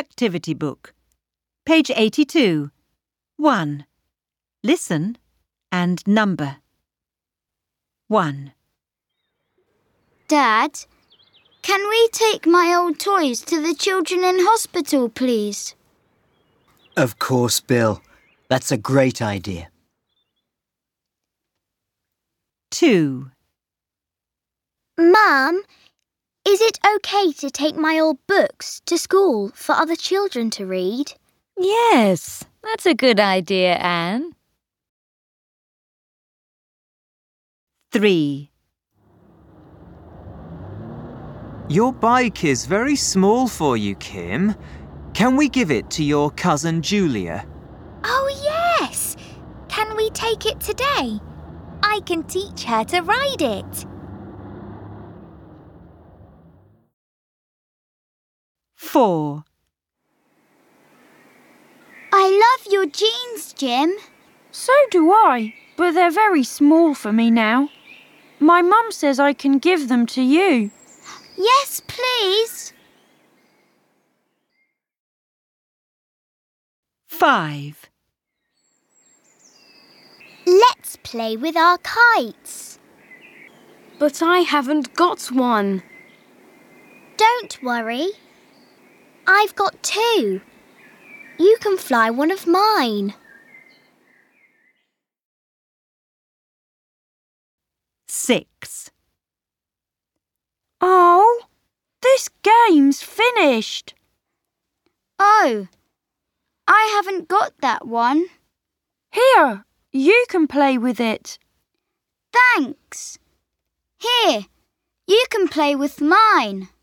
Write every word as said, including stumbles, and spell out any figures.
Activity Book. Page eighty-two. one. Listen and number. one. Dad, can we take my old toys to the children in hospital, please? Of course, Bill. That's a great idea. two. Mum, is it okay to take my old books to school for other children to read? Yes, that's a good idea, Anne. three. Your bike is very small for you, Kim. Can we give it to your cousin Julia? Oh, yes! Can we take it today? I can teach her to ride it. four. I love your jeans, Jim. So do I, but they're very small for me now. My mum says I can give them to you. Yes, please. five. Let's play with our kites. But I haven't got one. Don't worry. I've got two. You can fly one of mine. six. Oh, this game's finished. Oh, I haven't got that one. Here, you can play with it. Thanks. Here, you can play with mine.